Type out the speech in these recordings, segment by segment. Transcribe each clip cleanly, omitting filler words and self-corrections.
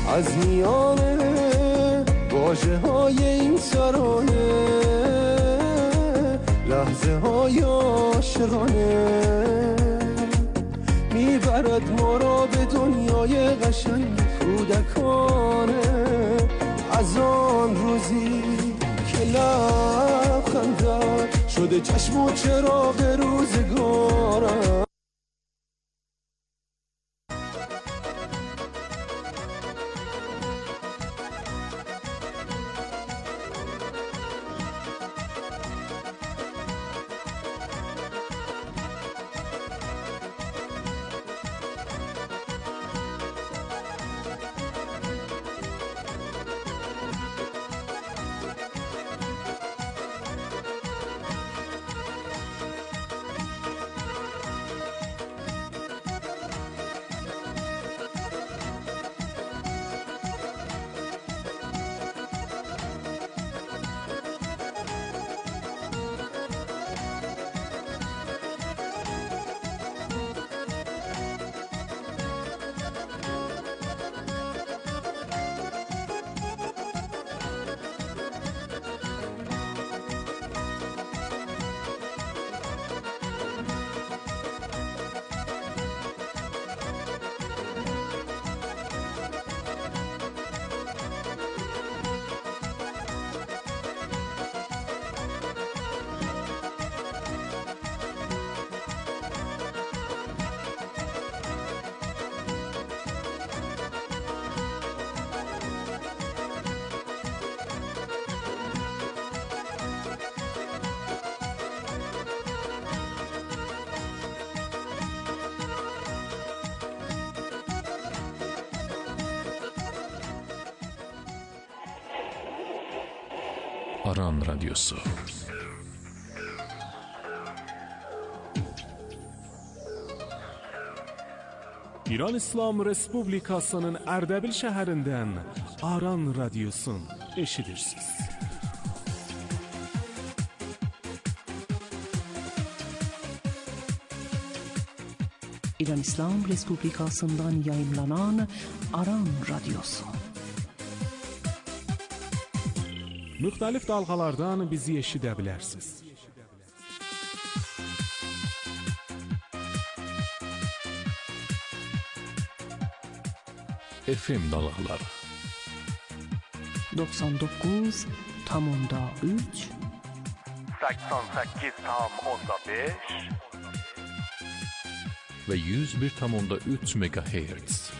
از میانه واژه های این ترانه، لحظه های عاشقانه میبرد ما را به دنیای قشنگ کودکانه. از آن روزی که لبخندت شده چشم و چراغ روزگارم. Aran Radyosu. İran İslam Respublikasının Ərdəbil şəhərindən Aran Radyosun eşidirsiniz. İran İslam Respublikasından yayınlanan Aran Radyosu. Müxtəlif dalğalardan bizi eşidə bilərsiniz. FM dalğaları 99.3 88.5 ve 101.3 MHz.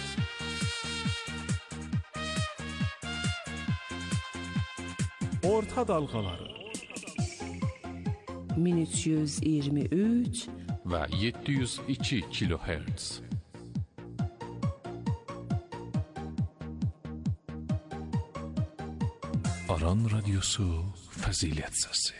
Orta dalğaları 1323 ve 702 kHz. Aran Radyosu Fəzilət Səsi.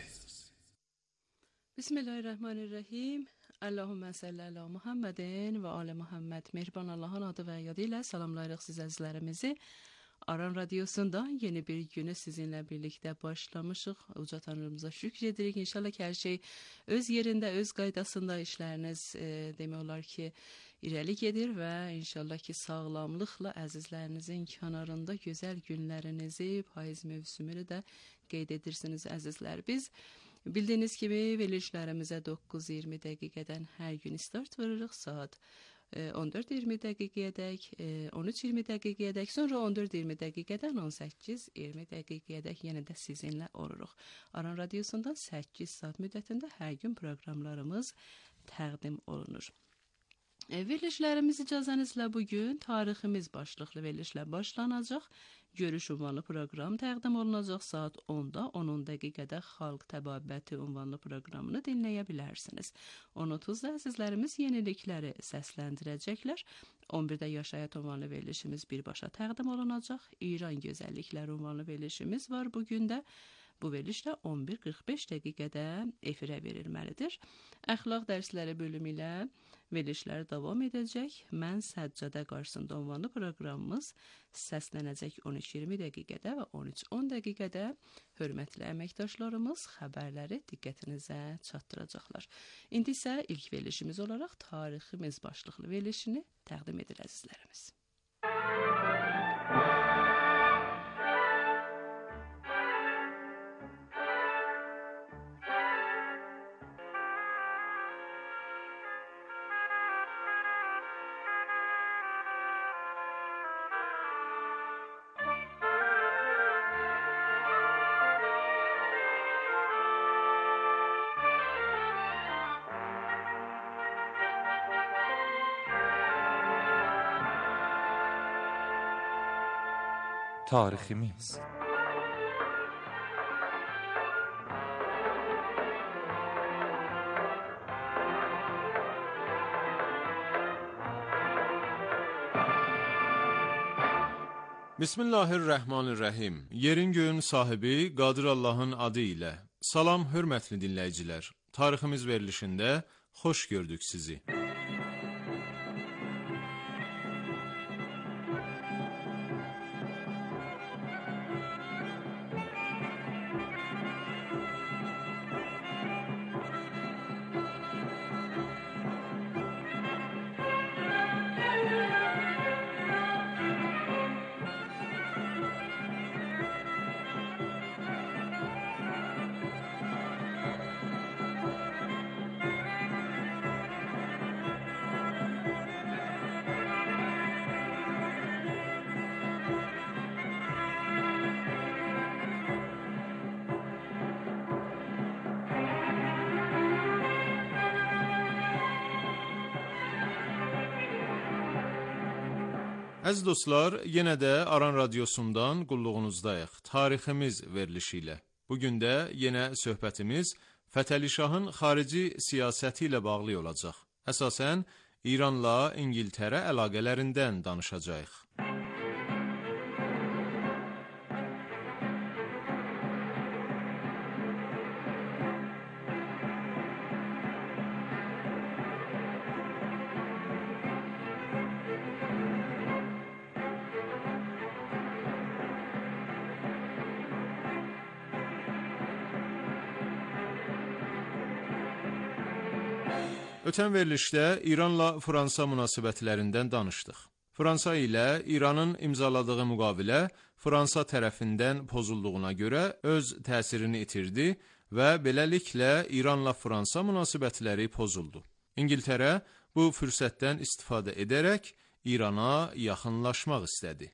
Bismillahirrahmanirrahim. Allahümme salli ala Muhammedin ve ala Muhammed. Mehriban Allah'ın adı ve yadıyla salamlayırıq siz əzizlərimizi. Aran Radyosu'nda yeni bir günü sizinle birlikte başlamışıq. Uca Tanrımıza şükür edirik. İnşallah ki her şey öz yerinde, öz qaydasında işləriniz demək olar ki irəli gedir və inşallah ki sağlamlıqla əzizlərinizin kənarında gözəl günlərinizi, payız mövsümünü də qeyd edirsiniz əzizlər. Biz bildiğiniz gibi verilişlərimizə 9-20 dəqiqədən hər gün start veririk. Saat 14-20 dəqiqəyədək, 13-20 dəqiqəyədək, sonra 14-20 dəqiqədən 18-20 dəqiqəyədək yenə də sizinlə oluruq. Aran Radyosu'nda 8 saat müddətində hər gün proqramlarımız təqdim olunur. Verilişlərimiz icazənizlə bugün tariximiz başlıqlı verilişlə başlanacaq. Görüş ünvanlı proqram təqdim olunacaq. Saat 10-da 10 dəqiqədə Xalq Təbabəti ünvanlı proqramını dinləyə bilərsiniz. 10:30-da əzizlərimiz yenilikləri səsləndirəcəklər. 11-də Yaş Həyat ünvanlı verilişimiz birbaşa təqdim olunacaq. İran gözəllikləri ünvanlı verilişimiz var bugün də. Bu verilişdə 11:45 dəqiqədə efirə verilməlidir. Əxlaq dərsləri bölümü ilə verilişlər davam edəcək. Mən Səccadə qarşısında ünvanlı proqramımız səslənəcək 13:20 dəqiqədə və 13:10 dəqiqədə hörmətli əməkdaşlarımız xəbərləri diqqətinizə çatdıracaqlar. İndi isə ilk verilişimiz olaraq tariximiz başlıqlı verilişini təqdim edir əzizlərimiz. Tariximiz. Bismillahirrahmanirrahim. Yerin göğün sahibi Qadir Allah'ın adı ilə. Salam, hörmətli dinləyicilər. Tariximiz verilişində xoş gördük sizi. Əziz dostlar, yenə də Aran Radiosundan qulluğunuzdayıq. Tariximiz verilişi ilə. Bugün də yenə söhbətimiz Fətəli Şahın xarici siyasəti ilə bağlı olacaq. Əsasən, İranla İngiltərə əlaqələrindən danışacağıq. Ötən verilişdə İranla Fransa münasibətlərindən danışdıq. Fransa ilə İranın imzaladığı müqavilə Fransa tərəfindən pozulduğuna görə öz təsirini itirdi və beləliklə İranla Fransa münasibətləri pozuldu. İngiltərə bu fürsətdən istifadə edərək İrana yaxınlaşmaq istədi.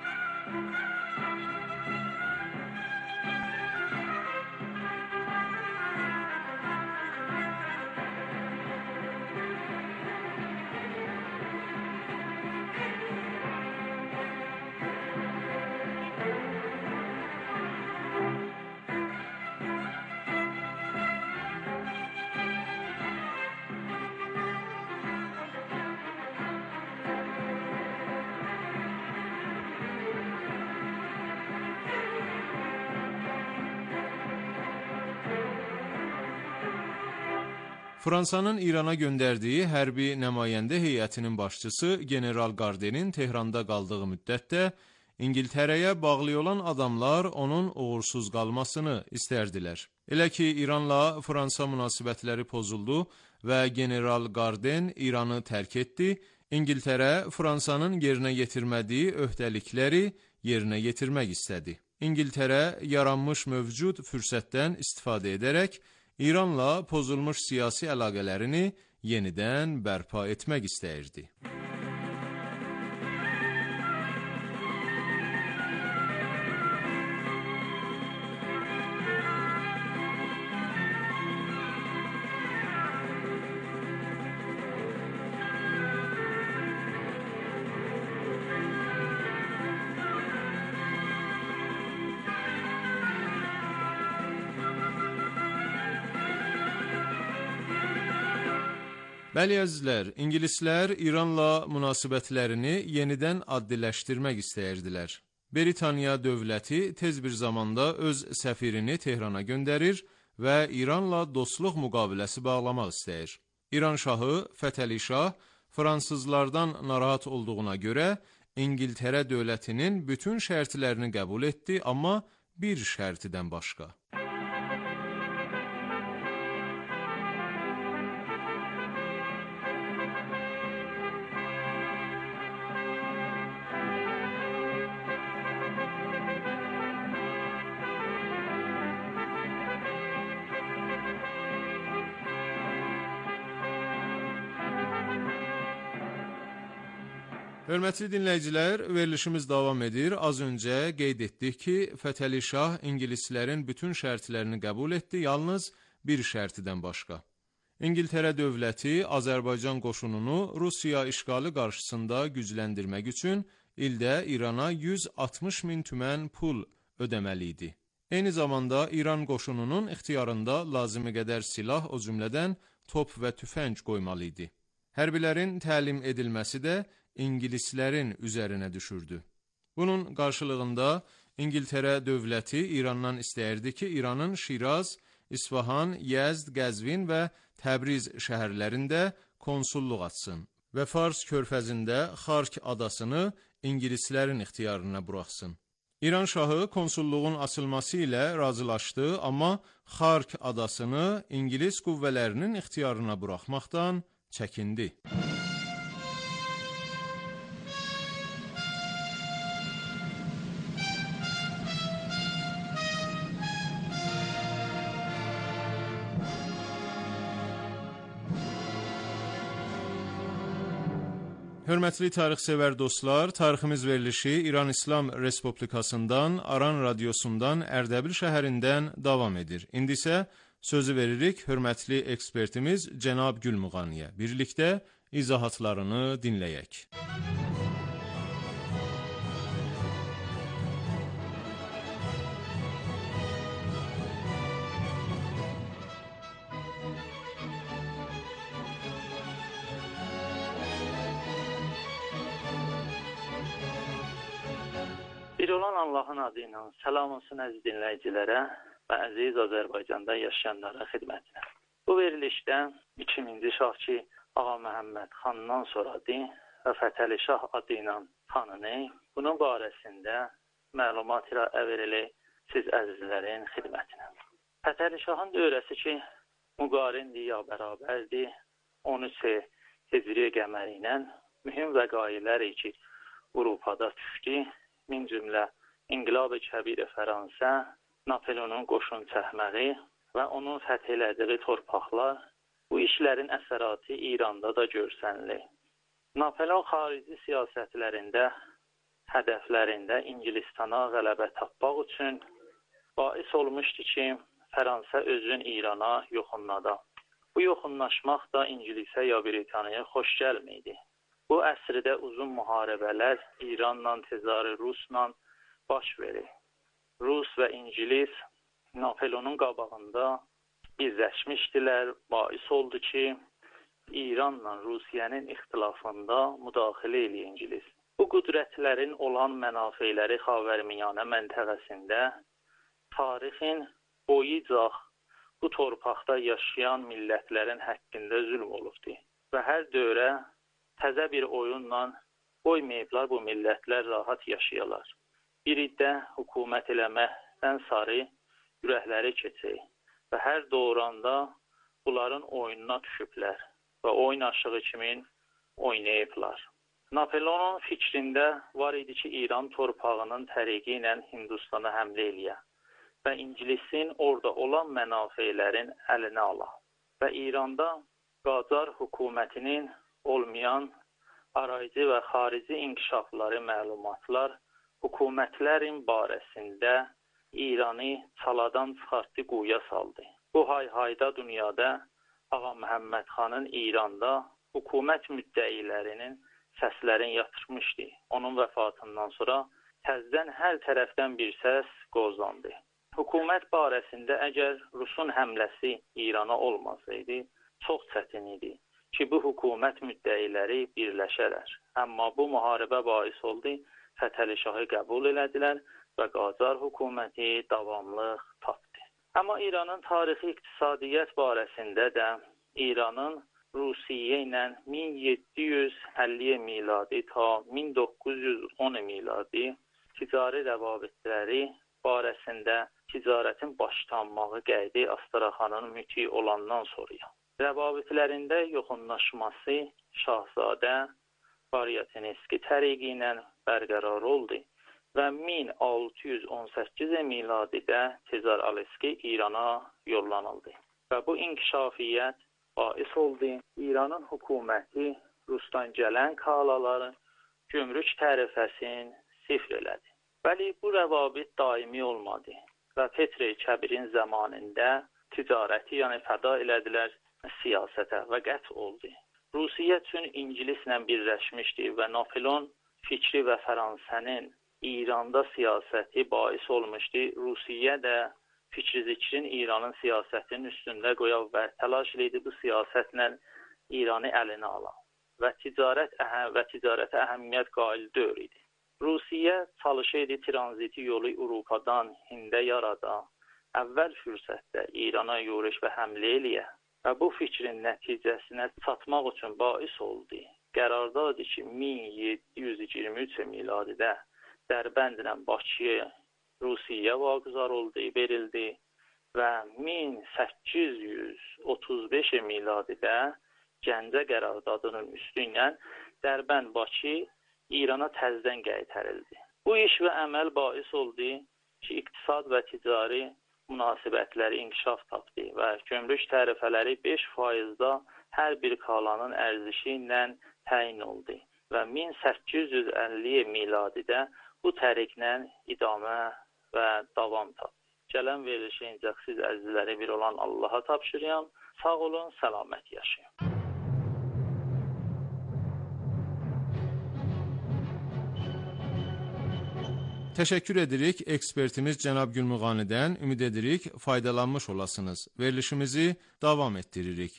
Fransanın İrana göndərdiyi hərbi nümayəndə heyətinin başçısı General Gardenin Tehranda qaldığı müddətdə İngiltərəyə bağlı olan adamlar onun uğursuz qalmasını istərdilər. Elə ki, İranla Fransa münasibətləri pozuldu və General Garden İranı tərk etdi, İngiltərə Fransanın yerinə yetirmədiyi öhdəlikləri yerinə yetirmək istədi. İngiltərə yaranmış mövcud fürsətdən istifadə edərək İranla pozulmuş siyasi əlaqələrini yenidən bərpa etmək istəyirdi. Bəli əzizlər, İngilislər İranla münasibətlərini yenidən addiləşdirmək istəyirdilər. Britaniya dövləti tez bir zamanda öz səfirini Tehrana göndərir və İranla dostluq müqaviləsi bağlamaq istəyir. İran şahı Fətəli Şah fransızlardan narahat olduğuna görə İngiltərə dövlətinin bütün şərtlərini qəbul etdi, amma bir şərtidən başqa. Hörmətli dinləyicilər, verilişimiz davam edir. Az öncə qeyd etdik ki, Fətəli Şah ingilislərin bütün şərtlərini qəbul etdi, yalnız bir şərtidən başqa. İngiltərə dövləti Azərbaycan qoşununu Rusiya işğalı qarşısında gücləndirmək üçün ildə İrana 160 min tümən pul ödəməli idi. Eyni zamanda İran qoşununun ixtiyarında lazımi qədər silah, o cümlədən top və tüfəng qoymalı idi. Hərbilərin təlim edilməsi də ingilislərin üzərinə düşürdü. Bunun qarşılığında İngiltərə dövləti İrandan istəyirdi ki, İranın Şiraz, İsfahan, Yezd, Qəzvin və Təbriz şəhərlərində konsulluq açsın və Fars körfəzində Xark adasını ingilislərin ixtiyarına buraxsın. İran şahı konsulluğun açılması ilə razılaşdı, amma Xark adasını İngilis qüvvələrinin ixtiyarına buraxmaqdan çəkindi. Hörmətli tarixsevər dostlar, tariximiz verilişi İran İslam Respublikasından, Aran Radiosundan, Ərdəbil şəhərindən davam edir. İndi isə sözü veririk hörmətli ekspertimiz Cənab Gülmuğaniyə. Birlikdə izahatlarını dinləyək. Bir olan Allahın adı ilə salam olsun əziz dinləyicilərə və əziz Azərbaycanda yaşayanlara xidmətinə. Bu verilişdə 2000-ci şahki Ağa Məhəmməd xandan soradı və Fətəli Şah adı ilə tanınır. Bunun barəsində məlumat verilir siz əzizlərin xidmətinə. Fətəli Şahın dövrəsi ki, müqarindir ya bərabərdir, 13 Hicri qəməri ilə mühüm vəqailər ki, Avropada düşdü. Min cümlə İnqilab-ı Kəbir-i Fransa, Napoleonun qoşun çəkməyi və onun fəth elədiyi torpaqlar bu işlərin əsəratı İranda da görsənilir. Napoleon xarici siyasətlərində, hədəflərində İngilistana qələbə tapmaq üçün bais olmuşdu ki, Fransa özün İrana yoxunladı. Bu yoxunlaşmaq da İngilisə ya Britaniyaya xoş gəlməydi. Bu əsrdə uzun müharibələr İranla, Tezarı Rusla baş verir. Rus və İngilis Napoleonun qabağında birləşmişdilər. Bais oldu ki, İranla Rusiyanın ixtilafında müdaxilə eləyir İngilis. Bu qüdrətlərin olan mənafeyləri Xavərmiyanə məntəqəsində tarixin boyucaq bu torpaqda yaşayan millətlərin həqqində zülm olubdur. Və hər dövrə təzə bir oyunla qoymayıblar bu millətlər rahat yaşayalar. Bir iddə hökumət eləməkdən sarı ürəkləri keçir və hər doğranda bunların oyununa düşüblər və oyun aşığı kimin oynayıblar. Napoleonun fikrində var idi ki, İran torpağının təriqi ilə Hindistana həmlə eləyə və İngilisin orada olan mənafeylərin əlinə ala və İranda Qacar hökumətinin olmayan arayıcı və xarici inkişafları məlumatlar hökumətlərin barəsində İranı çaladan çıxartdı, quyuya saldı. Bu hay-hayda dünyada Ağa Məhəmməd xanın İranda hökumət müddəilərinin səslərini yatırmışdı. Onun vəfatından sonra təzdən hər tərəfdən bir səs qozlandı. Hökumət barəsində əgər Rusun həmləsi İrana olmasaydı, çox çətin idi ki, bu hökumət müddəiləri birləşərlər. Amma bu müharibə bais oldu, Fətəli Şahı qəbul elədilər və Qacar hökuməti davamlıq tapdı. Amma İranın tarixi iqtisadiyyat barəsində də İranın Rusiya ilə 1750 miladi ta 1910 miladi ticari rəvabitləri barəsində ticarətin başlanmağı qeydi Astaraxanın müti olandan sonra. Rəvabitlərində yoxunlaşması Şahzadə Baryatinski təriqi ilə bərqərar oldu və 1618 miladidə Tezar Aleski İrana yollanıldı. Və bu inkişafiyyət bais oldu İranın hökuməti Rusdan gələn kalaları gömrük tərifəsini sifr elədi. Bəli, bu rəvabit daimi olmadı və Petr Kəbirin zamanında ticarəti, yəni fəda elədilər siyasətə və qət oldu. Rusiya üçün ingilislə birləşmişdi və Napoleon fikri və Fransa'nın İranda siyasəti bahis olmuşdu. Rusiya da fikri zikrin İranın siyasətinin üstündə qoyaq və təlaş edirdi bu siyasətlə İranı əlinə alan və ticarətə əhəmiyyət qail deyil idi. Rusiya çalışırdı tranziti yolu Avropadan Hində yarada, əvvəl fürsətdə İrana yürüş və həmlə eləyə və bu fikrin nəticəsinə çatmaq üçün bahis oldu. Qərardadır ki, 1723 miladidə Dərbəndlə Bakıya Rusiya vaquzar oldu, verildi və 1835 miladidə Gəncə qərardadının üstünlə Dərbənd Bakı İrana təzdən qaytarıldı. Bu iş və əməl bahis oldu ki, iqtisad və ticari münasibətləri inkişaf tapdı və gömrük tərifələri 5%-da hər bir kalanın ərzişi ilə təyin oldu və 1850 miladidə bu təriklə idamə və davam tapdı. Gələn verilişə incəksiz əzizləri bir olan Allaha tapşırıram. Sağ olun, səlamət yaşayın. Təşəkkür edirik ekspertimiz cənab Gülmuğanidən. Ümid edirik faydalanmış olasınız. Verilişimizi davam etdiririk.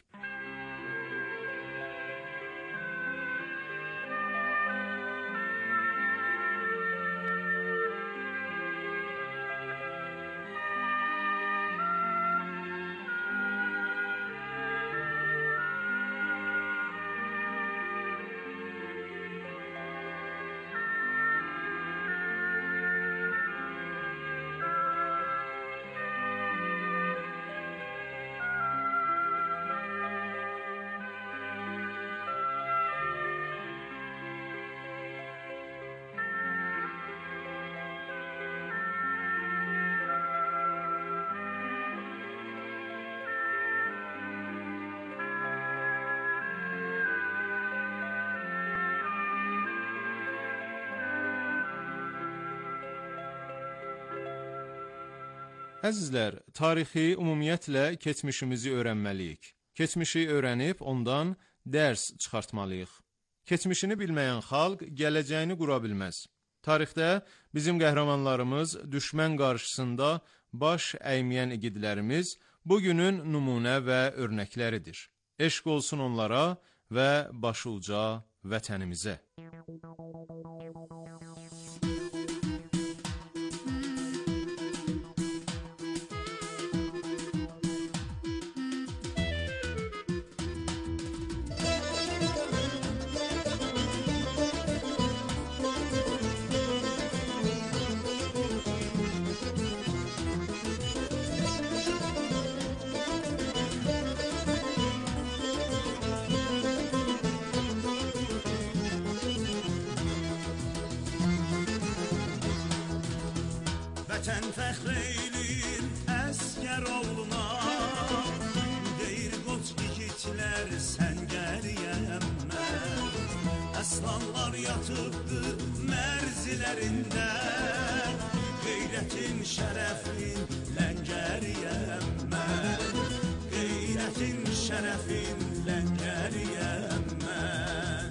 Əzizlər, tarixi ümumiyyətlə keçmişimizi öyrənməliyik. Keçmişi öyrənib ondan dərs çıxartmalıyıq. Keçmişini bilməyən xalq gələcəyini qura bilməz. Tarixdə bizim qəhrəmanlarımız düşmən qarşısında baş əyməyən igidlərimiz bugünün nümunə və örnəkləridir. Eşq olsun onlara və başı uca vətənimizə. Vətən fəxr eylir əskər oğluna, deyir qoç igidlər sən gəliyəm mən. Əslanlar yatıbdır mərzilərində, qeyrətin şərəfin ləngəriyəm mən. Qeyrətin şərəfin ləngəriyəm mən.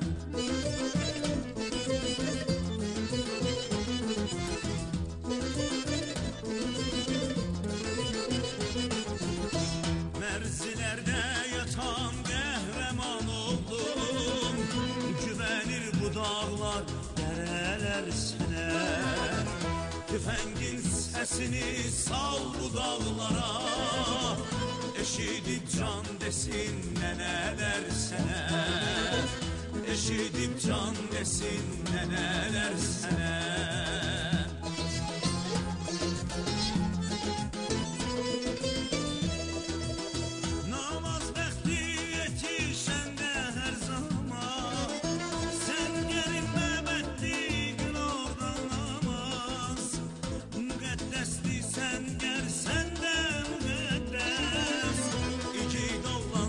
Mərzilərdə yatan qəhrəman oldum, güvənir bu dağlar, dərələr sənə. Tüfəngin səsini sal bu dağlara, eşidib can desin nənələr sənə. Eşidib can desin nənələr sənə.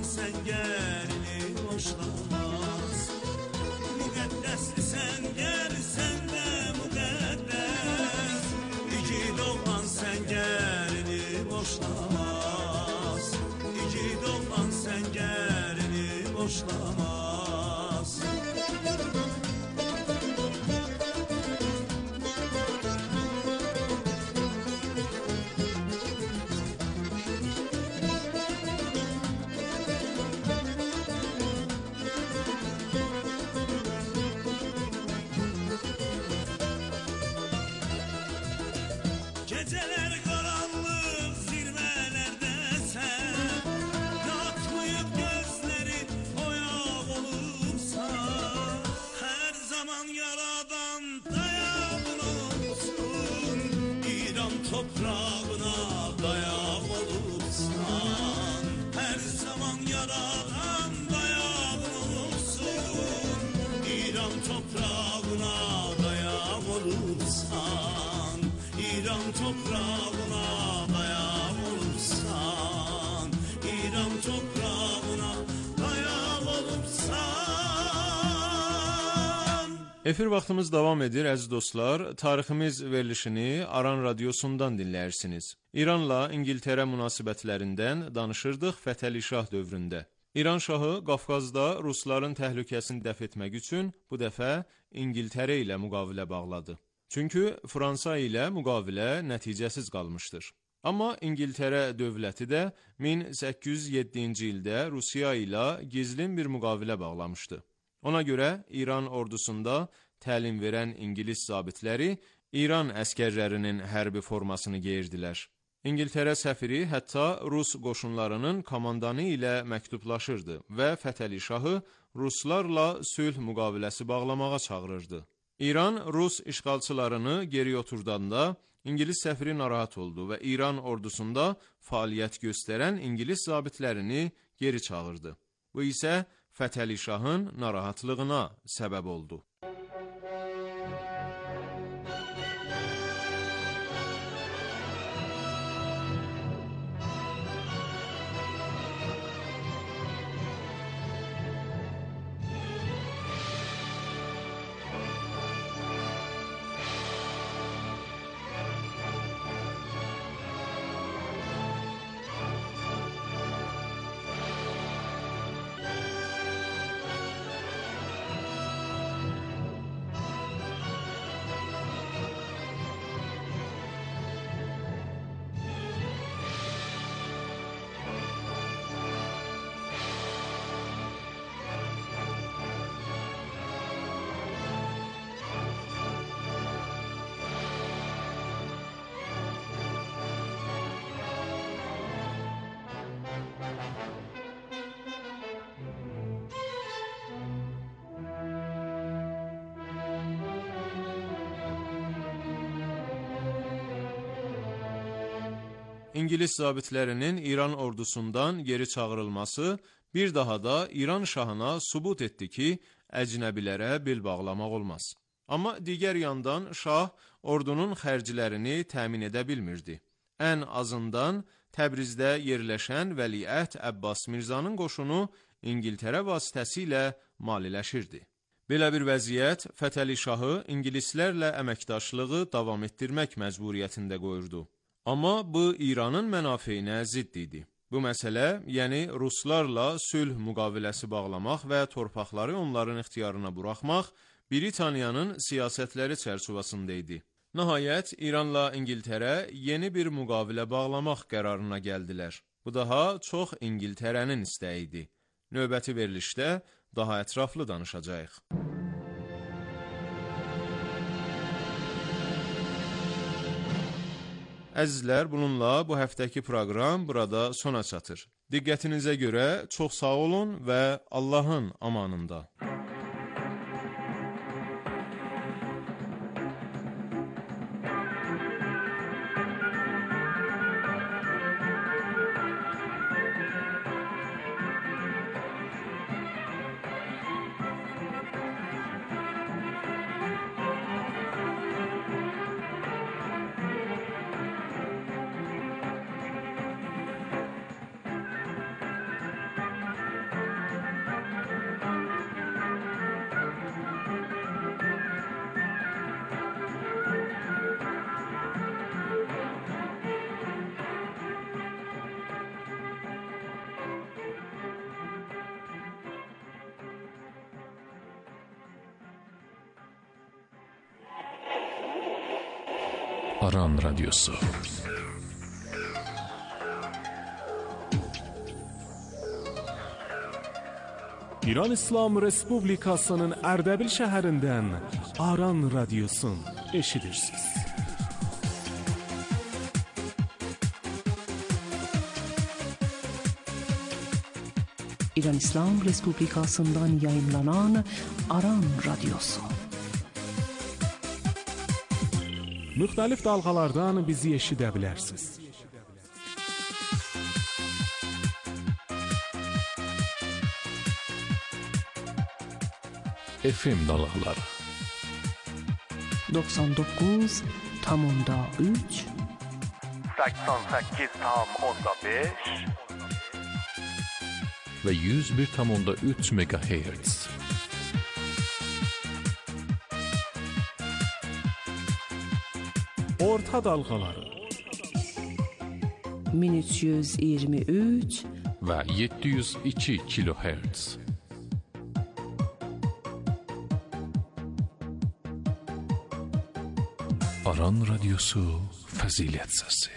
Müqəddəsli sən gər Geceler karanlık zirvelerde sen yatmayıp gözleri oyak olursan her zaman yaradan dayan olsun İran toprağına dayan olursan her zaman yaradan dayan olsun İran toprağına dayan olursan İran toprağına dayan olursan İran toprağına dayan olursan. Efir vaxtımız davam edir əziz dostlar. Tariximiz verilişini Aran Radiosundan dinləyirsiniz. İranla İngiltərə münasibətlərindən danışırdıq Fətəli Şah dövründə. İran şahı Qafqazda Rusların təhlükəsini dəf etmək üçün bu dəfə İngiltərə ilə müqavilə bağladı. Çünki Fransa ilə müqavilə nəticəsiz qalmışdır. Amma İngiltərə dövləti də 1807-ci ildə Rusiya ilə gizlin bir müqavilə bağlamışdı. Ona görə İran ordusunda təlim verən İngilis zabitləri İran əskərlərinin hərbi formasını geyirdilər. İngiltərə səfiri hətta Rus qoşunlarının komandanı ilə məktublaşırdı və Fətəli Şahı Ruslarla sülh müqaviləsi bağlamağa çağırırdı. İran Rus işğalçılarını geri oturdanda İngilis səfiri narahat oldu və İran ordusunda fəaliyyət göstərən İngilis zabitlərini geri çağırdı. Bu isə Fətəli Şahın narahatlığına səbəb oldu. İngilis zabitlərinin İran ordusundan geri çağırılması bir daha da İran şahına sübut etdi ki, əcnəbilərə bel bağlamaq olmaz. Amma digər yandan şah ordunun xərclərini təmin edə bilmirdi. Ən azından Təbrizdə yerləşən Vəliəhd Əbbas Mirzanın qoşunu İngiltərə vasitəsilə maliləşirdi. Belə bir vəziyyət Fətəli Şahı İngilislərlə əməkdaşlığı davam etdirmək məcburiyyətində qoyurdu. Amma bu İranın mənafeyinə zidd idi. Bu məsələ, yəni Ruslarla sülh müqaviləsi bağlamaq və torpaqları onların ixtiyarına buraxmaq Britaniyanın siyasətləri çərçivəsində idi. Nəhayət, İranla İngiltərə yeni bir müqavilə bağlamaq qərarına gəldilər. Bu daha çox İngiltərənin istəyi idi. Növbəti verilişdə daha ətraflı danışacağıq. Əzizlər, bununla bu həftəki proqram burada sona çatır. Diqqətinizə görə çox sağ olun və Allahın amanında. Aran Radyosu. İran İslam Respublikasının Ərdəbil şəhərindən Aran Radyosun eşidirsiniz. İran İslam Respublikasından yayımlanan Aran Radyosu. Müxtəlif dalğalardan bizi eşidə bilərsiniz. FM dalğaları 99.3 88.5 ve 101.3 MHz. Orta dalğaları 1323 ve 702 kHz. Aran Radyosu Fazilet Sesi.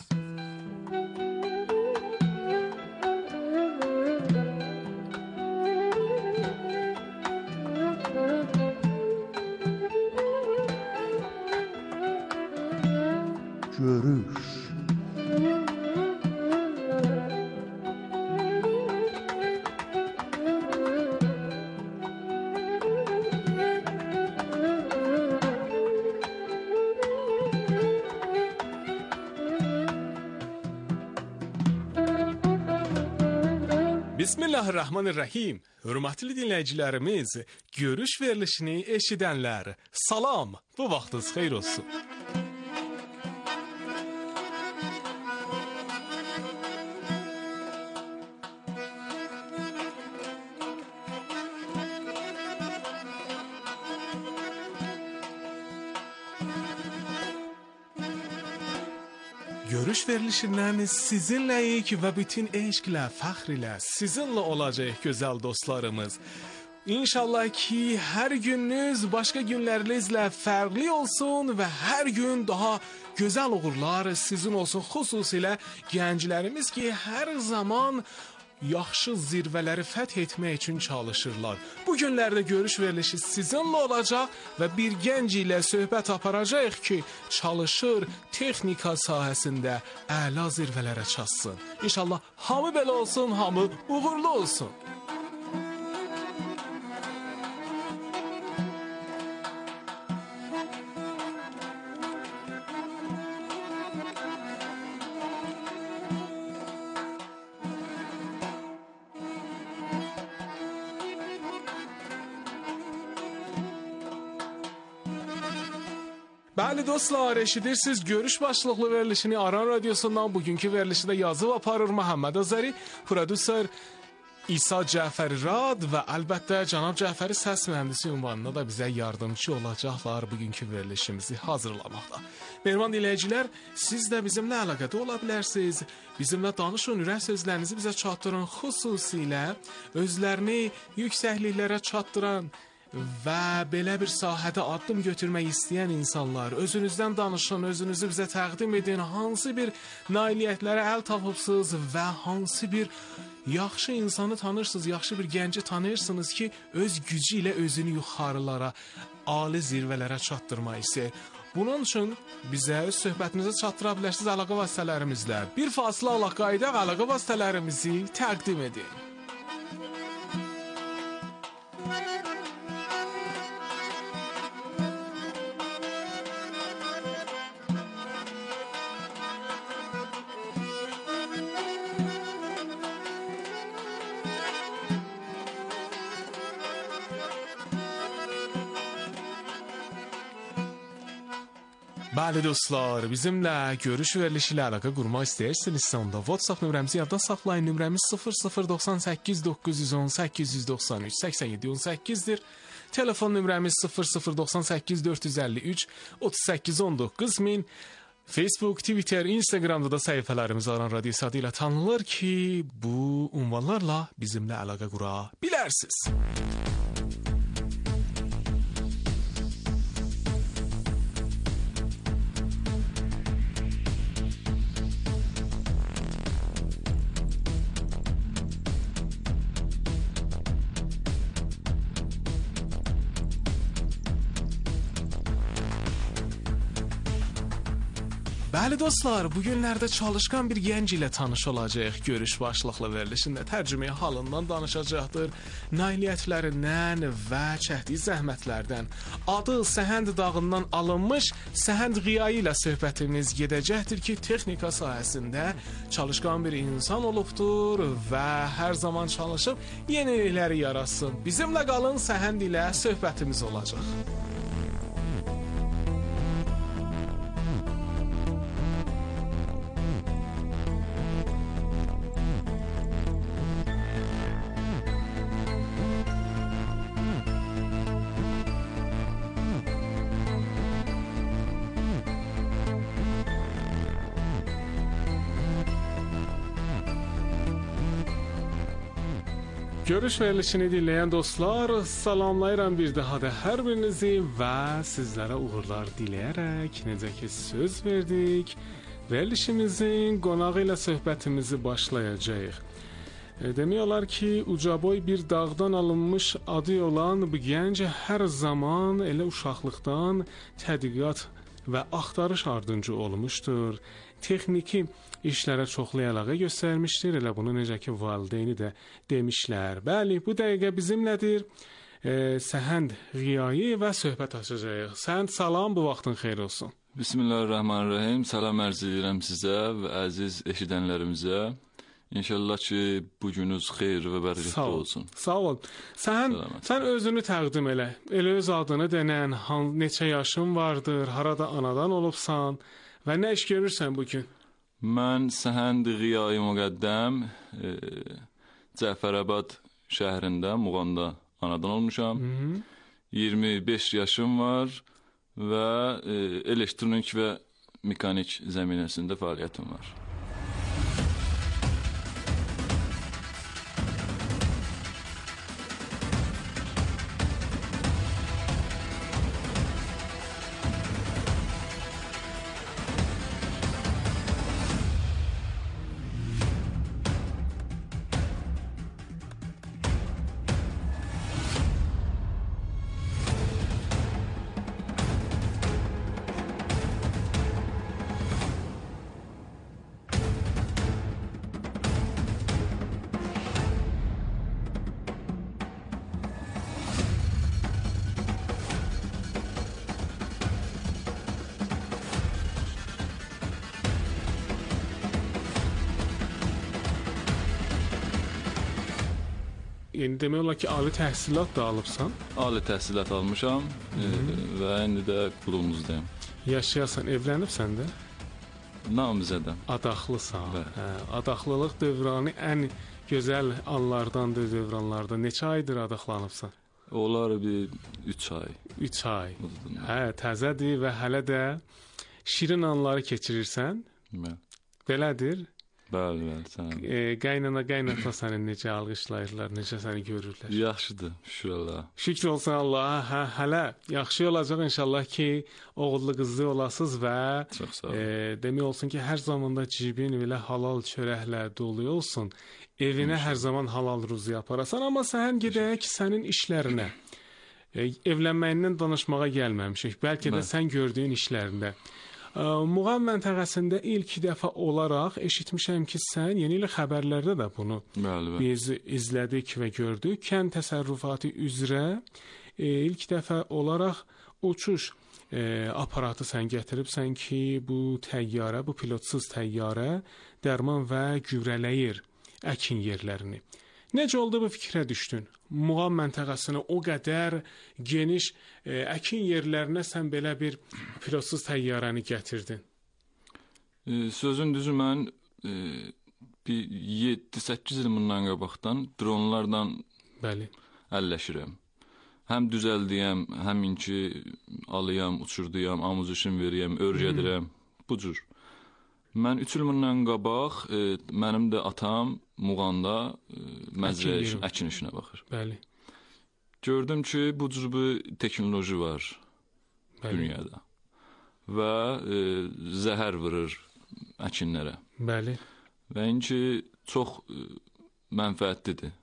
Görüş. Bismillahirrahmanirrahim. Hörmətli dinləyicilərimiz, görüş verilişini eşidənlər, salam. Bu vaxtınız xeyir olsun. Görüş verilişindən sizinləyik və bütün eşqlə, fəxr ilə sizinlə olacaq gözəl dostlarımız. İnşallah ki, hər gününüz başqa günlərinizlə fərqli olsun və hər gün daha gözəl uğurlar sizin olsun. Xüsusilə gənclərimiz ki, hər zaman yaxşı zirvələri fəth etmək üçün çalışırlar. Bu günlərdə görüş verilişi sizinlə olacaq və bir gənc ilə söhbət aparacaq ki, çalışır texnika sahəsində əla zirvələrə çatsın. İnşallah hamı belə olsun, hamı uğurlu olsun. Bəli dostlar, eşidirsiniz görüş başlıqlı verilişini Aran Radyosundan. Bugünkü verilişi də yazıb aparır Məhəmməd Azəri, prodüser İsa Cəfərirad və əlbəttə cənab Cəfəri səs mühəndisi ünvanında da bizə yardımcı olacaqlar bugünkü verilişimizi hazırlamaqda. Mehriban dinləyicilər, siz də bizimlə əlaqədə ola bilərsiniz. Bizimlə danışın, ürək sözlərinizi bizə çatdırın, xüsusilə özlərini yüksəkliklərə çatdıran və belə bir sahədə addım götürmək istəyən insanlar, özünüzdən danışın, özünüzü bizə təqdim edin, hansı bir nailiyyətlərə əl tapıbsınız və hansı bir yaxşı insanı tanırsınız, yaxşı bir gənci tanıyırsınız ki, öz gücü ilə özünü yuxarılara, ali zirvələrə çatdırmaq istəyir. Bunun üçün bizə öz söhbətinizi çatdıra bilərsiniz əlaqə vasitələrimizlə. Bir fasilə alaq qayıdaq, əlaqə vasitələrimizi təqdim edin. Bəli dostlar, bizimlə görüş verilişi ilə əlaqə qurmaq istəyirsinizsə, onda WhatsApp nömrəmizi yadda saxlayın. Nömrəmiz 0098 910 893 87 18-dir. Telefon nömrəmiz 0098 453 38 19 min. Facebook, Twitter, Instagramda da səhifələrimiz Aran Radyosu adı ilə tanınır ki, bu ünvanlarla bizimlə əlaqə qura bilərsiniz. Bəli dostlar, bu günlərdə çalışqan bir gənc ilə tanış olacağıq. Görüş başlıqlı verilişində tərcüməyə halından danışacaqdır. Nailiyyətlərindən və çəkdiyi zəhmətlərdən. Adı Səhənd dağından alınmış Səhənd Qiyayi ilə söhbətimiz gedəcəkdir ki, texnika sahəsində çalışqan bir insan olubdur və hər zaman çalışıb yenilikləri yaratsın. Bizimlə qalın, Səhənd ilə söhbətimiz olacaq. Görüş verilişini dinləyən dostlar, salamlayıram bir daha da hər birinizi və sizlərə uğurlar diləyərək, necə ki söz verdik, verilişimizin qonağı ilə söhbətimizi başlayacağıq. Demək olar ki, ucaboy bir dağdan alınmış adı olan bu gənc hər zaman elə uşaqlıqdan tədqiqat və axtarış ardınca olmuşdur. Texniki işlərə çoxlu əlaqə göstərmişdir. Elə bunu necə ki valideyni də demişlər. Bəli, bu dəqiqə bizimlədir. Səhənd Qiyayi və söhbət açacağıq. Səhənd, salam, bu vaxtın xeyir olsun. Bismillahirrahmanirrahim. Salam ərz edirəm sizə və əziz eşidənlərimizə. İnşallah ki, bu gününüz xeyir və bərəkətli olsun. Sağ ol. Sən özünü təqdim elə. Elə öz adını denən, neçə yaşın vardır, harada anadan olubsan və nə iş görürsən bugün? Mən Səhənd Qiyayi Müqəddəm Cəfərabad şəhərində, Muğanda anadan olmuşam. 25 yaşım var və elektronik və mekanik zəminəsində fəaliyyətim var. Yəni demək olar ki, ali təhsilat da alıbsan. Ali təhsilat almışam və indi də qulumuzdayım. Yaşayasan, evlənibsən də? Namizədəm. Adaqlısan. Adaqlılıq dövranı ən gözəl anlardandır, dövranlarda. Neçə aydır adaqlanıbsan? Olar bir 3 ay. 3 ay. Təzədir və hələ də şirin anları keçirirsən. Belədir. Bəli, sən. Qaynana, qaynata səni necə alqışlayırlar, necə səni görürlər? Yaxşıdır, şükür Allaha. Şükür olsun Allaha. Hələ yaxşı olacaq inşallah ki, oğullu qızlı olasınız və demək olsun ki, hər zamanda cibin belə halal çörəklə dolu olsun. Evinə hər zaman halal ruzi aparasan, amma sən gedək sənin işlərinə. Evlənməyindən danışmağa gəlməmişik. Bəlkə də sən gördüyün işlərində. Muğam məntəqəsində ilk dəfə olaraq eşitmişəm ki, sən yeni il xəbərlərdə də bunu biz izlədik və gördük. Kənd təsərrüfatı üzrə ilk dəfə olaraq uçuş aparatı sən gətiribsən ki, bu təyyarə, bu pilotsuz təyyarə dərman və gübrələyir əkin yerlərini. Necə oldu bu fikrə düşdün? Muğam məntəqəsinə o qədər geniş əkin yerlərinə sən belə bir pilotsuz təyyarəni gətirdin. Sözün düzü mən bir 7-8 il bundan qabaqdan dronlardan əlləşirəm. Həm düzəldiyəm, həminki alıyam, uçurduyam, amuzişin veriyəm, örgədirəm, bu cür. Mən 3 il bundan qabaq mənim də atam Muğanda məzrə əkin işinə baxır. Bəli. Gördüm ki, bu cür bir teknoloji var dünyada və zəhər vurur əkinlərə. Bəli. Və inki çox mənfəətlidir.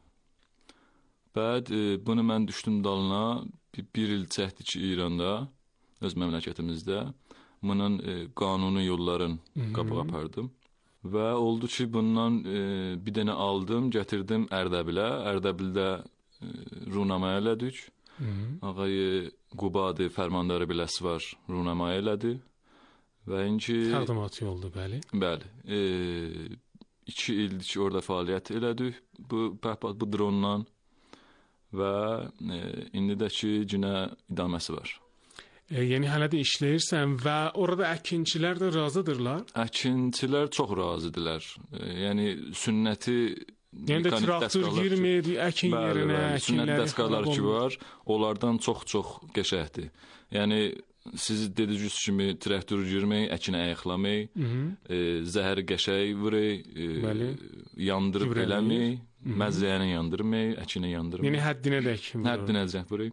Bəd bunu mən düşdüm dalına, bir il çəkdi ki, İranda, öz məmləkətimizdə bunun qanuni yolların qabağa apardım. Və oldu ki, bundan bir dənə aldım, gətirdim Ərdəbilə. Ərdəbildə runama elədik. Ağayı Qubadi Fərmandarı biləsi var, runama elədi. Və inki təqdimatı oldu, bəli. Bəli. 2 ildir ki, orada fəaliyyət elədik bu dronla və indidəki cinə idaməsi var. Yəni hələ də işləyirsən və orada əkinçilər də razıdırlar? Əkinçilər çox razıdırlar. Yəni sünnəti yəni də traktor girmir, əkin yerinə, sünnət dəstgahları ki var, onlardan çox qəşəngdir. Yəni siz dediyiniz kimi traktor girmək, əkinə ayıqlamaq, zəhəri qəşəng vuraq, yandırıb eləmək, məzləyəni yandırmaq, əkinə yandırmaq. Yəni həddinədək. Həddinədək vuraq.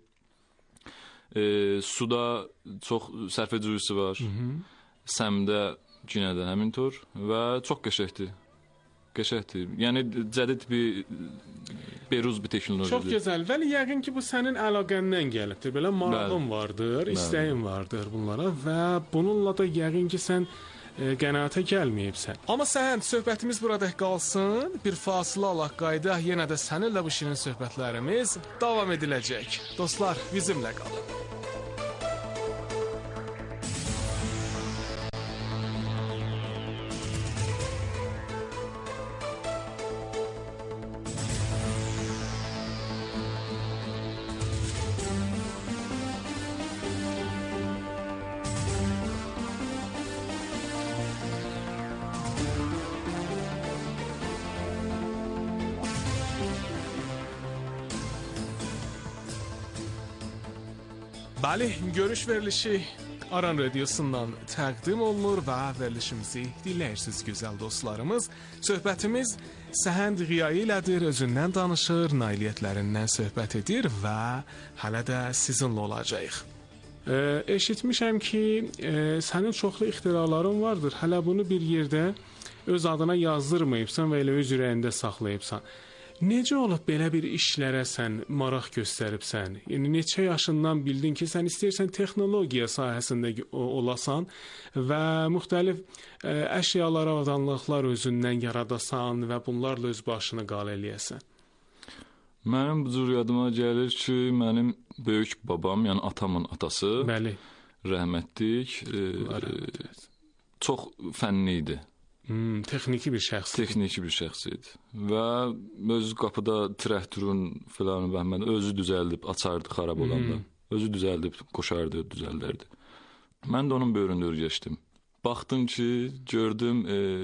Suda çox sərf edicisi var. Səmdə yenə də həmintor və çox qəşəngdir. Qəşəngdir. Yəni cədid bir beruz bir texnologiyadır. Çox gözəl. Vəli yəqin ki, bu sənin əlaqəndən gəlibdir. Belə marağın vardır, istəyin vardır bunlara və bununla da yəqin ki, sən qənaətə gəlməyibsən. Amma Səhənd, söhbətimiz burada qalsın. Bir fasilə alaq qayda, yenə də səninlə bu şirin söhbətlərimiz davam ediləcək. Dostlar, bizimlə qalın. Bəli, görüş verilişi Aran Radiosundan təqdim olunur və verilişimizi dinləyirsiniz gözəl dostlarımız. Söhbətimiz Səhənd Qiyayi ilədir, özündən danışır, nailiyyətlərindən söhbət edir və hələ də sizinlə olacağıq. Eşitmişəm ki, sənin çoxlu ixtiraların vardır, hələ bunu bir yerdə öz adına yazdırmayıbsan və elə öz ürəyində saxlayıbsan. Necə olub belə bir işlərə sən maraq göstəribsən? Yəni, neçə yaşından bildin ki, sən istəyirsən texnologiya sahəsində olasan və müxtəlif əşyalar, avadanlıqlar özündən yaradasan və bunlarla öz başını qal eləyəsən? Mənim bu cür yadıma gəlir ki, mənim böyük babam, yəni atamın atası, bəli, rəhmətlik, çox fənni idi. Texniki bir şəxs. Texniki bir şəxs idi. Və öz qapıda traktorun filan bəhmədə özü düzəldib açardı xarab olanda. Özü düzəldib qoşardı, düzəldirdi. Mən də onun böyründə öyrəşdim. Baxdım ki, gördüm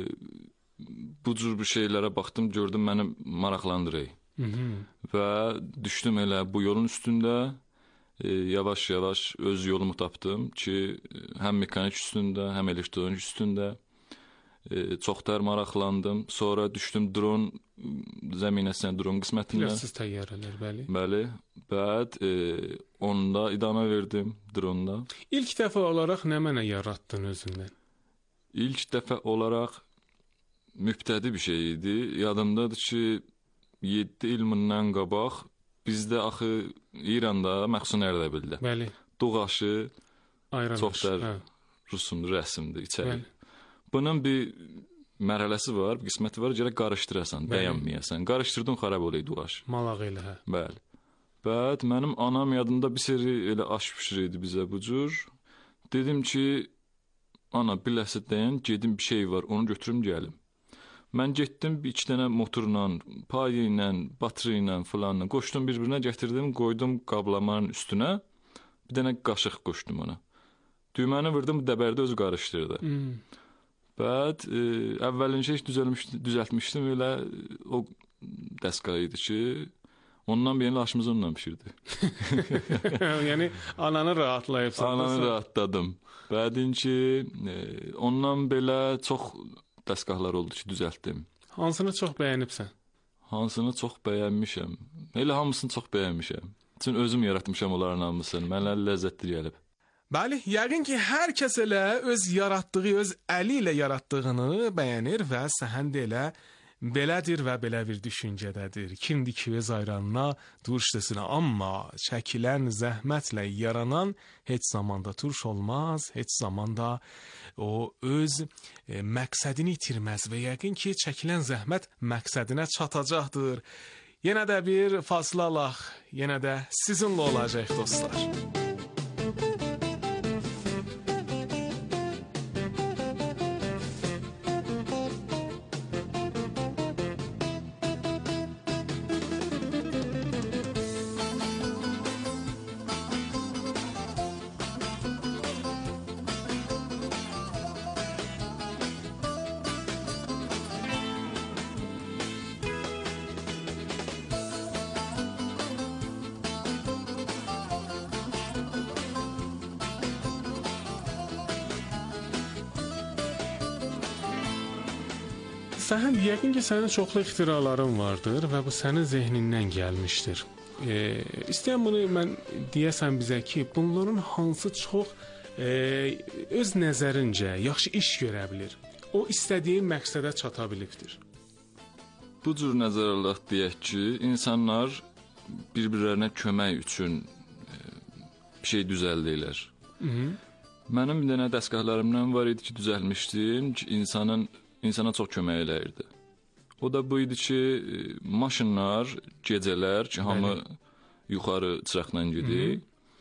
bu cür bir şeylərə baxdım, gördüm məni maraqlandırır. Və düşdüm elə bu yolun üstündə yavaş-yavaş öz yolumu tapdım ki, həm mekanik üstündə, həm elektronik üstündə çoxlar maraqlandım. Sonra düşdüm dron zəminəsinə, dron qismətinə. Pilotsuz təyyarələr, bəli. Bəli. Bəd onda idamə verdim dronda. İlk dəfə olaraq nə mənə yaratdın özündən? İlk dəfə olaraq mübtədi bir şey idi. Yadımdadır ki, 7 il bundan qabaq bizdə axı İranda, məxsusən Ərdəbildə. Bəli. Doğaşı Ayran çoxlar rusumdur, rəsmdir, içəri. Bunun bir mərhələsi var, bir qisməti var, gərək qarışdırasan, bəyənməyəsən. Qarışdırdın, xarab olaydı duaş. Malağı ilə, hə. Bəli. Bəd, mənim anam yadımda bir seri elə aş pişiriydi bizə bu cür. Dedim ki, ana, biləsə dayan, gedim bir şey var, onu götürüm, gəlim. Mən getdim, bir 2 dənə motorla, payı ilə, batırı ilə, filanla, qoşdum bir-birinə, gətirdim, qoydum qablamanın üstünə, bir dənə qaşıq qoşdum ona. Düyməni vurdum, dəbərdə özü qarışdırdı. Bəd, əvvəlincə heç düzəltmişdim, elə o dəstgah idi ki, ondan bir yeni aşımız onunla pişirdi. Yəni, ananı rahatlayıbsan. Ananı rahatladım. Bədin ki, ondan belə çox dəstgahlar oldu ki, düzəltdim. Hansını çox bəyənibsən? Hansını çox bəyənmişəm. Elə hamısını çox bəyənmişəm. Çünki özüm yaratmışam onların hamısını. Mənə ləzzətli gəlib. Bəli, yəqin ki, hər kəs elə öz yaratdığı, öz əli ilə yaratdığını bəyənir və Səhənd elə belədir və belə bir düşüncədədir. Kimdir ki öz ayranına turş desinə, amma çəkilən zəhmətlə yaranan heç zamanda turş olmaz, heç zamanda o öz məqsədini itirməz və yəqin ki çəkilən zəhmət məqsədinə çatacaqdır. Yenə də bir fazla alaq, yenə də sizinlə olacaq dostlar. Fəhəm, yəqin ki, sənin çoxlu ixtiraların vardır və bu sənin zehnindən gəlmişdir. İstəyəm bunu mən deyəsən bizə ki, bunların hansı çox öz nəzərincə yaxşı iş görə bilir, o istədiyi məqsədə çata bilibdir. Bu cür nəzər alaq deyək ki, insanlar bir-birlərinə kömək üçün bir şey düzəldirlər. Mənim bir dənə dəstgahlarımdan var idi ki, düzəlmişdim ki, insana çox kömək eləyirdi. O da bu idi ki, maşınlar gecələr ki, hamı yuxarı çıraqla gedir.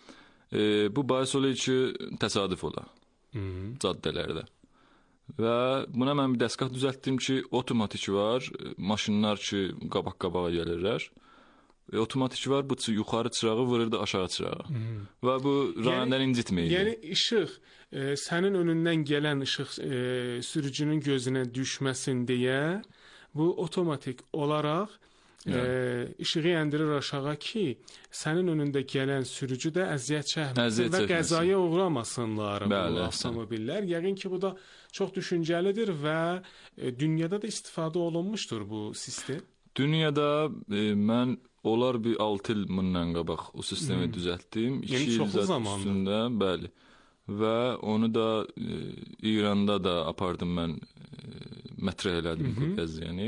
Bu bahis olur ki, təsadüf ola caddələrdə. Və buna mən bir dəstgah düzəltdim ki, otomatik var, maşınlar ki, qabaq-qabağa gəlirlər. Otomatik var, bu yuxarı çırağı vururdu aşağı çırağı. Və bu rayondan incitməyirdi. Yəni işıq, sənin önündən gələn işıq sürücünün gözünə düşməsin deyə bu otomatik olaraq işığı endirir aşağı ki, sənin önündə gələn sürücü də əziyyət çəkməsin və qəzaya uğramasınlar bu avtomobillər. Yəqin ki, bu da çox düşüncəlidir və dünyada da istifadə olunmuşdur bu sistem. Dünyada mən olar bir 6 il bundan qabaq o sistemi düzəltdim. 2 il üstündə, bəli. Və onu da İranda da apardım mən, mətrəh elədim bu qəziyyəni.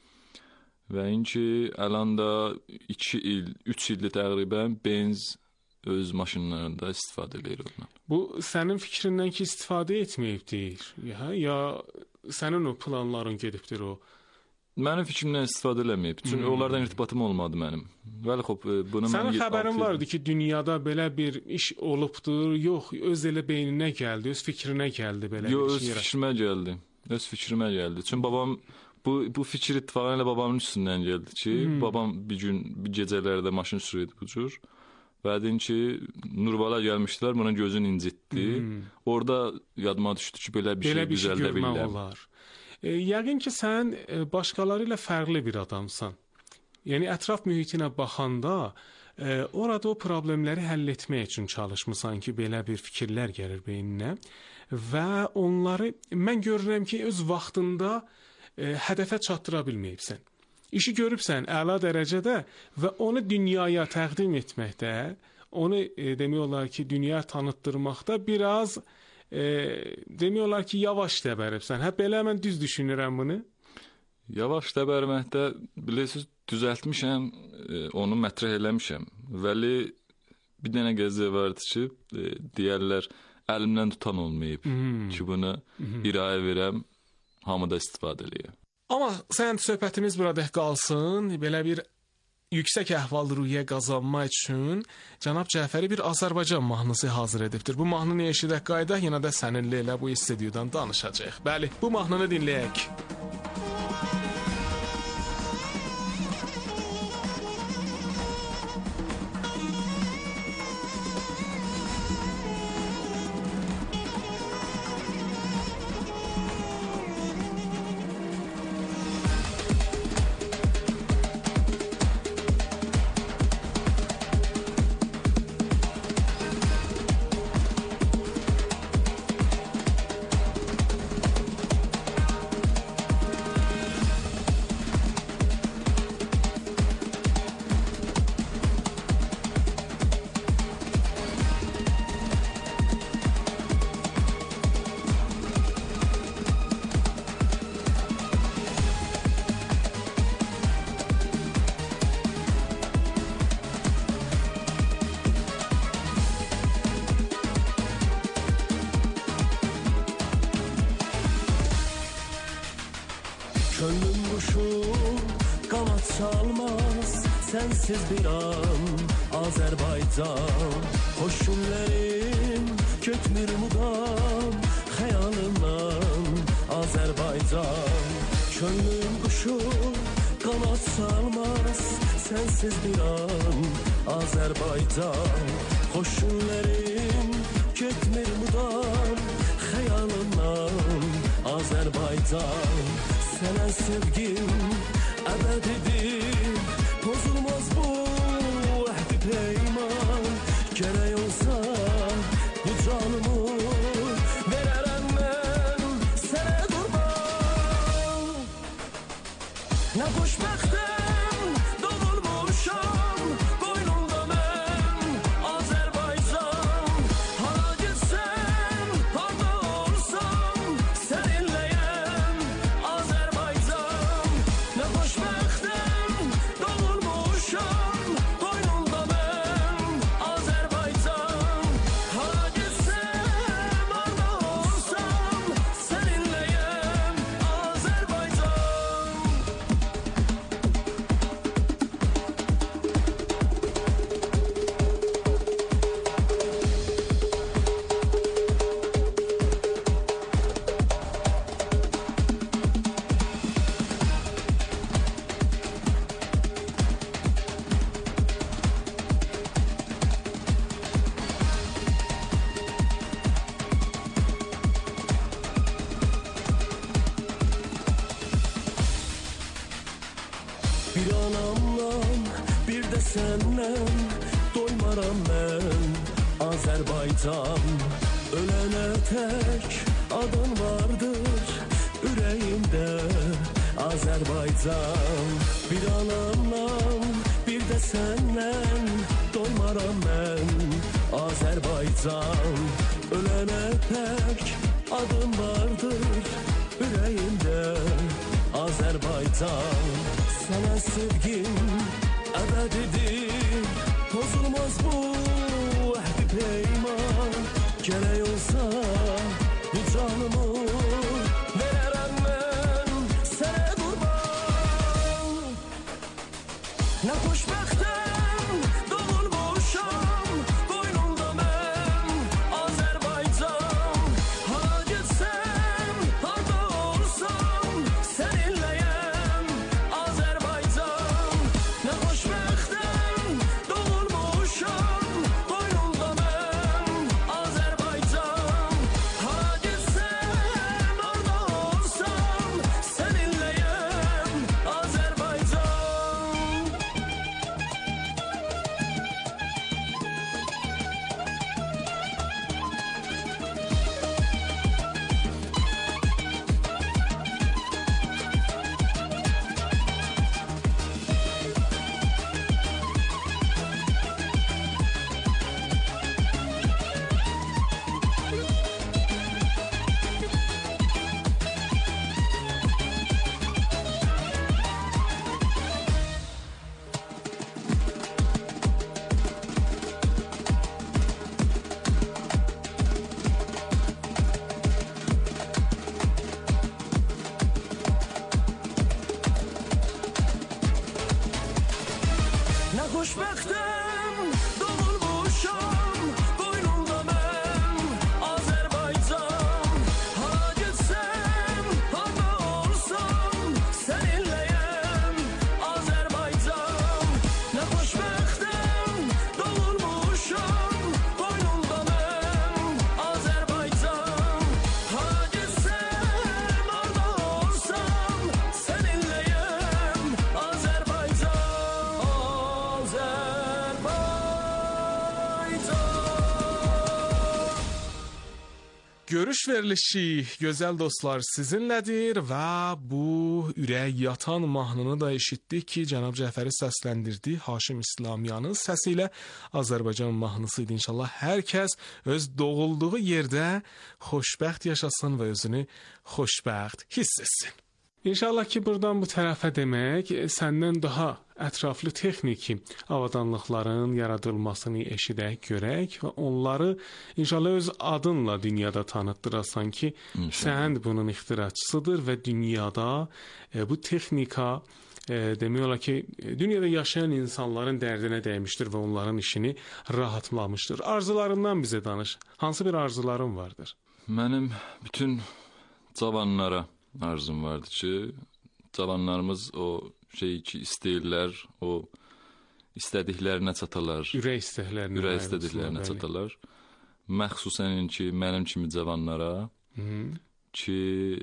Və inki əlan da 2 il, 3 ildir təqribən benz öz maşınlarında istifadə edir ondan. Bu sənin fikrindən ki, istifadə etməyibdir, ya sənin o planların gedibdir o? Mənim fikrimdən istifadə eləməyib. Çünki onlardan irtibatım olmadı mənim. Bəli, bunu sənin xəbərin vardı ki, dünyada belə bir iş olubdur, yox, öz elə beyninə gəldi, öz fikrinə gəldi belə bir şey. Yox, öz fikrimə gəldi. Öz fikrimə gəldi. Çünki babam, bu fikir ittifaqən elə babamın üstündən gəldi ki, babam bir gün, bir gecələrdə maşın sürürdü bu cür. Və dedim ki, Nurvala gəlmişdilər, buna gözün incitdi. Orada yadıma düşdü ki, belə bir şey düzəldə bilirlər. Yəqin ki, sən başqaları ilə fərqli bir adamsan. Yəni, ətraf mühitinə baxanda, orada o problemləri həll etmək üçün çalışmısan ki, belə bir fikirlər gəlir beyninə və onları, mən görürəm ki, öz vaxtında hədəfə çatdıra bilməyibsən. İşi görübsən əla dərəcədə və onu dünyaya təqdim etməkdə, onu demək olar ki, dünyaya tanıtdırmaqda biraz demək olar ki, yavaş təbəribsən. Belə mən düz düşünürəm bunu. Yavaş təbərməkdə, bilirsiniz, düzəltmişəm, onu mətrəh eləmişəm. Vəli bir dənə qəzə vardı ki, deyərlər, əlimdən tutan olmayıb ki, bunu irayə verəm, hamıda istifadə eləyəm. Amma sən söhbətimiz burada qalsın, belə bir yüksək əhval-ruhiyyə qazanmaq üçün cənab Cəfəri bir Azərbaycan mahnısı hazır edibdir. Bu mahnını eşidək qayda, yenə də səninlə elə bu istüdyodan danışacaq. Bəli, bu mahnını dinləyək. Könlüm kuşum kanat çalmaz sensiz bir an Azerbaycan. Hoş günlerim kökmür mudam hayalımdan Azerbaycan. Könlüm kuşum kanat çalmaz sensiz bir an Azerbaycan. Hoş günlerim kökmür mudam hayalımdan Azerbaycan. Sana sevgim ebedidir, bozulmaz bu ahdi peyman. Gerek olsa bu canımı vererem ben sana kurban. Ne hoşbektim doğulmuşam koynumda ben Azerbaycan. Hara gitsem harda olsam seninleyem Azerbaycan. Ne hoşbektim doğulmuşam koynumda ben Azerbaycan. Hara gitsem harda olsam seninleyem Azerbaycan. Bir anamdan bir de senden doymaram ben Azerbaycan. Ölene tek adın vardır yüreğimde Azerbaycan. Bir anamdan bir de senden doymaram ben Azerbaycan. Ölene tek adın vardır yüreğimde Azerbaycan. Sana sevgim ebedidir, bozulmaz bu ahdi peyman. Gerek olsa bu canımı vererem ben sana kurban. Ne hoşbektim doğulmuşam koynumda ben Azerbaycan. Hara gitsem harda olsam seninleyem Azerbaycan. Ne hoşbektim doğulmuşam koynumda ben Azerbaycan. Hara gitsem harda olsam seninleyem Azerbaycan. Ne hoşbektim doğulmuşam koynumda ben Azerbaycan. Hara gitsem harda olsam seninleyem Azerbaycan. Ne hoşbektim doğulmuşam koynumda ben Azerbaycan. Hara gitsem harda olsam seninleyem Azerbaycan. Görüş verilişi gözəl dostlar sizinlədir və bu ürək yatan mahnını da eşitdik ki, Cənab Cəfəri səsləndirdi. Haşim İslamiyanın səsi ilə Azərbaycan mahnısı idi. İnşallah hər kəs öz doğulduğu yerdə xoşbəxt yaşasın və özünü xoşbəxt hiss etsin. İnşallah ki, buradan bu tərəfə demək, səndən daha ətraflı texniki avadanlıqların yaradılmasını eşidək, görək və onları inşallah öz adınla dünyada tanıtdırasan ki, sən bunun ixtiraçısıdır və dünyada bu texnika demək olar ki, dünyada yaşayan insanların dərdinə dəymişdir və onların işini rahatlamışdır. Arzularından bizə danış. Hansı bir arzuların vardır? Mənim bütün cavanlara arzum vardı ki, cavanlarımız o şey ki istəyirlər, o istədiklərinə çatalar. Ürək istədiklərinə çatalar. Məxsusən ki, mənim kimi cavanlara ki,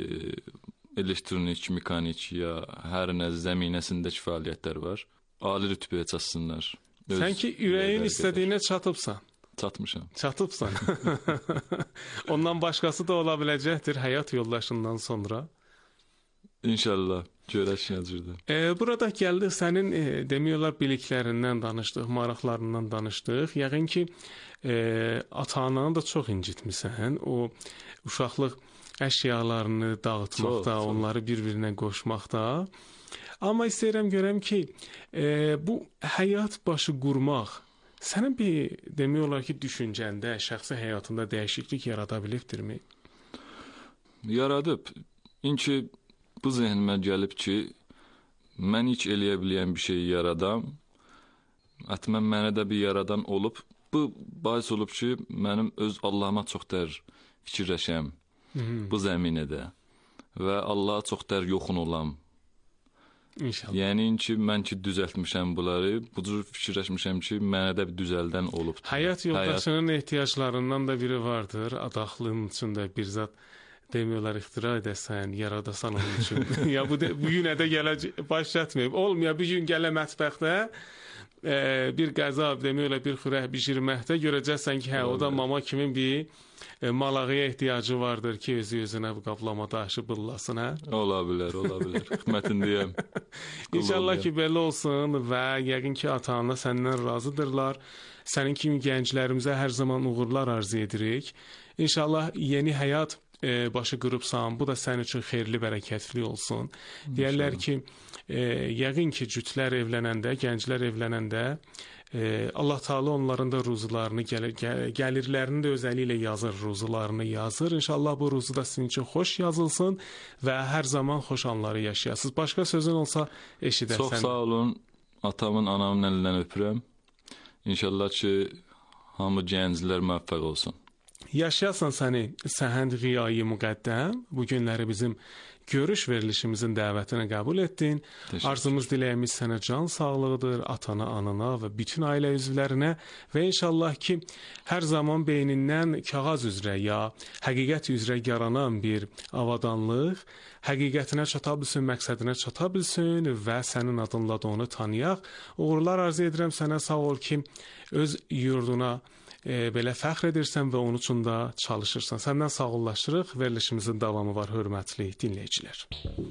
elektronik, mekanik ya hər nə zəminəsindəki fəaliyyətlər var. Ali rütbəyə çatsınlar. Sən ki, ürəyin istədiyinə çatıbsan. Çatmışam. Çatıbsan. Ondan başqası da ola biləcəkdir həyat yoldaşından sonra. İnşallah. Görək necədir. Burada gəldi sənin demək olar biliklərindən danışdıq, maraqlarından danışdıq. Yəqin ki, ata-ananı da çox incitmisən. O uşaqlıq əşyalarını dağıtmaqda, onları bir-birinə qoşmaqda. Amma istəyirəm görəm ki, bu həyat başı qurmaq sənin bir demək olar ki, düşüncəndə, şəxsi həyatında dəyişiklik yarada bilibdirmi? Yaradıb. İnki bu zehnimə gəlib ki, mən hiç eləyə biləyən bir şey yaradam. Ətmən mənə də bir yaradan olub. Bu bahis olub ki, mənim öz Allahıma çox dər fikirləşəm. Bu zəminədə və Allaha çox dər yoxun olam. İnşallah. Yəni ki, mən ki düzəltmişəm bunları, bu cür fikirləşmişəm ki, mənə də bir düzəldən olubdur. Həyat yoldaşının ehtiyaclarından da biri vardır. Adaxlığın içində bir zat demək olar ixtira edəsən, yaradasan onun üçün. Ya bu günə də gələcək, baş çatmayıb. Olmuyor, bir gün gələ mətbəxdə bir qəza, demək olar bir xörək bişirməkdə görəcəksən ki, o da mama kimi bir malağıya ehtiyacı vardır ki, özü-özünə bu qaplamada aşı bıllasın, hə? Ola bilər. Xidmətindəyəm. İnşallah ki, belə olsun və yəqin ki, ata-ana səndən razıdırlar. Sənin kimi gənclərimizə hər zaman uğurlar arzu edirik. İnşallah yeni həyat başı qırıbsan, bu da sənin üçün xeyirli, bərəkətli olsun. Deyərlər ki, yəqin ki, cütlər evlənəndə, gənclər evlənəndə Allah Taala onların da ruzularını, gəlirlərini də özəli ilə yazır, ruzularını yazır. İnşallah bu ruzu da sizin üçün xoş yazılsın və hər zaman xoş anları yaşayasınız. Başqa sözün olsa eşidəsən. Çox sağ olun. Atamın, anamın əlindən öpürəm. İnşallah ki, hamı gənclər müvəffəq olsun. Yaşayasan səni Səhənd Qiyayi Müqəddəm. Bu günləri bizim görüş verilişimizin dəvətini qəbul etdin. Arzumuz, diləyimiz sənə can sağlığıdır, atana, anana və bütün ailə üzvlərinə və inşallah ki, hər zaman beynindən kağız üzrə ya həqiqət üzrə yaranan bir avadanlıq həqiqətinə çata bilsin, məqsədinə çata bilsin və sənin adınla da onu tanıyaq. Uğurlar arzu edirəm sənə, sağ ol ki, öz yurduna belə fəxr edirsən və onun üçün də çalışırsan. Səndən sağollaşırıq. Verilişimizin davamı var, hörmətli dinləyicilər.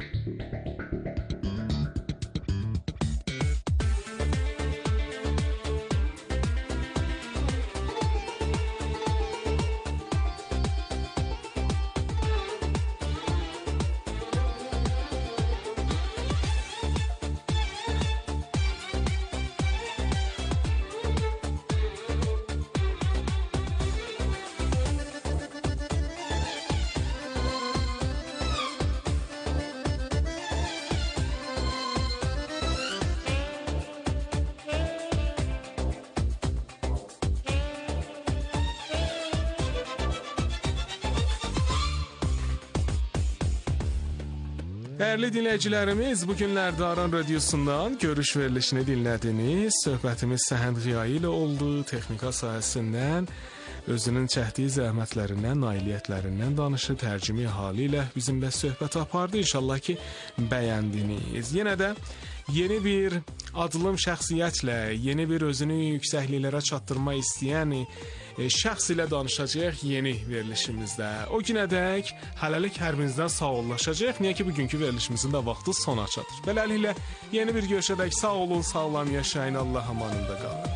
Dəyərli dinləyicilərimiz, bu günlərdə Aran Radiosundan görüş verilişini dinlədiniz. Söhbətimiz Səhənd Qiyayi ilə oldu. Texnika sahəsindən, özünün çəkdiyi zəhmətlərindən, nailiyyətlərindən danışır, tərcümi halı ilə bizimlə söhbət apardı. İnşallah ki, bəyəndiniz. Yenə də yeni bir adılım şəxsiyyətlə, yeni bir özünü yüksəkliklərə çatdırma istəyən şəxs ilə danışacaq yeni verilişimizdə. O günədək hələlik hər birinizdən sağollaşacaq. Niyə ki, bugünkü verilişimizin də vaxtı sona çatır. Beləliklə, yeni bir görüşədək sağ olun, sağlam yaşayın, Allah amanında qalın.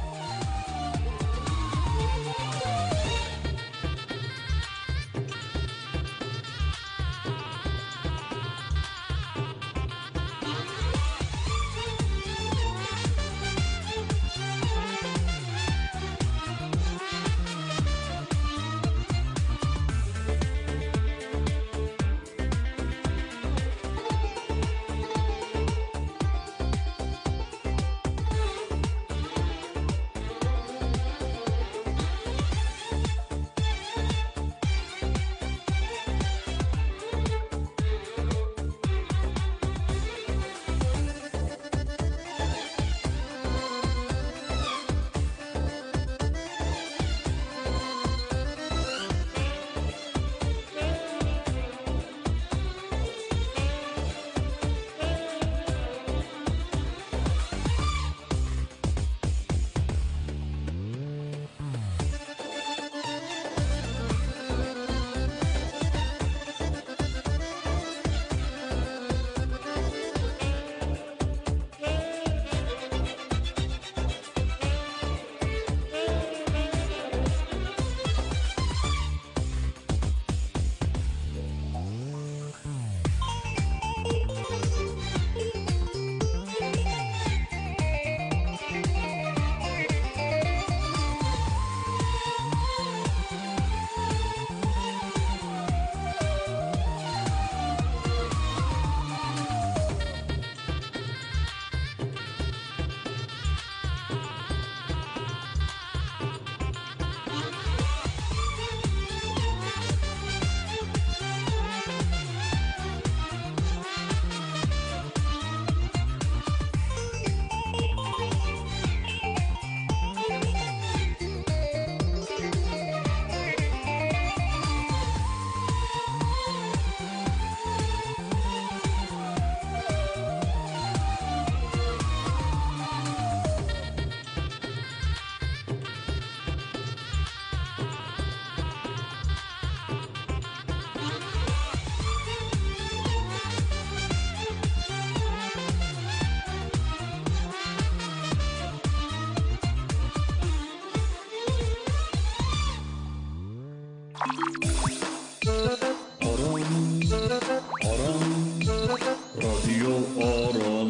رادیو آران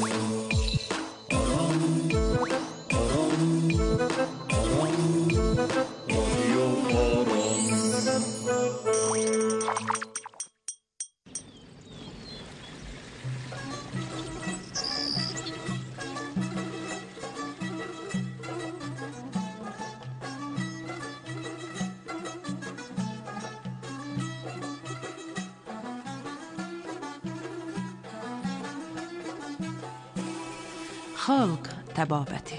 رادیو آران Xalq təbabəti.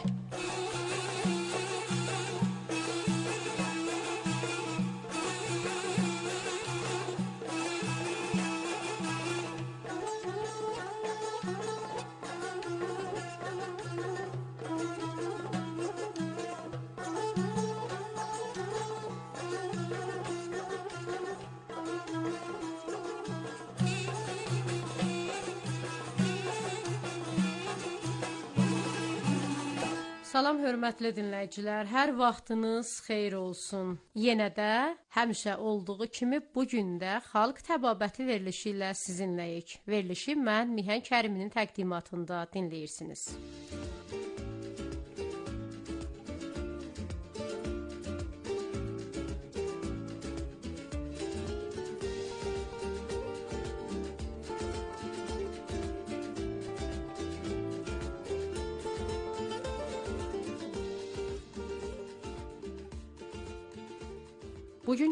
Salam hörmətli dinləyicilər, hər vaxtınız xeyir olsun. Yenə də həmişə olduğu kimi bu gün də Xalq Təbabəti verilişi ilə sizinləyik. Verilişi mən Mihan Kəriminin təqdimatında dinləyirsiniz.